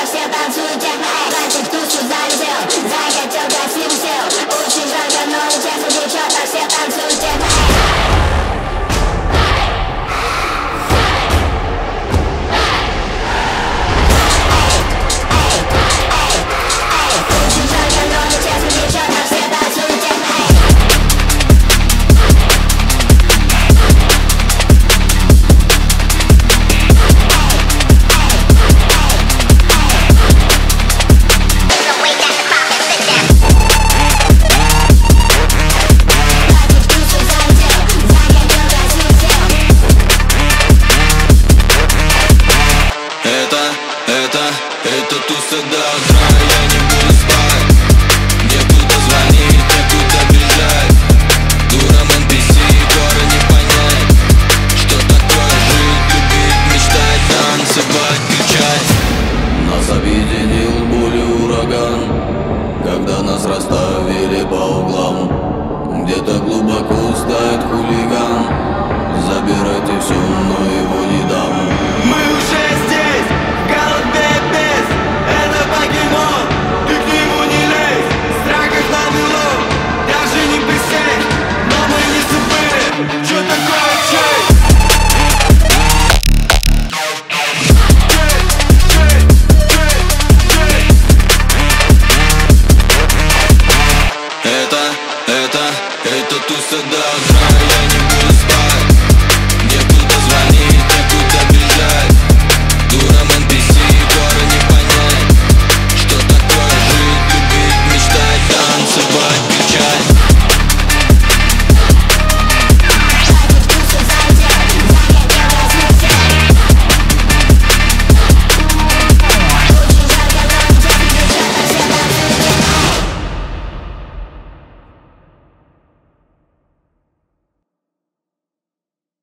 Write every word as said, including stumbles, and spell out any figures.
все танцуют техно. Раньше в тусу залетел, захотел красивым сел. Очень жарко, но интересно течет, а все танцуют техно. Это туса до утра, я не буду спать. Некуда звонить, некуда бежать. Дурам эн пи си, горы не понять. Что такое жить, любить, мечтать, танцевать, кричать. Нас объединил буря ураган, когда нас расставили по углам. Где-то глубоко стоит хулиган. Забирайте все, но его не дам. Мы уже здесь, в голубе без. Это покемон, ты к нему не лезь. Страх их навело, даже не присесть. Но мы не забыли, что такое честь. Это, это, это туса до утра, я не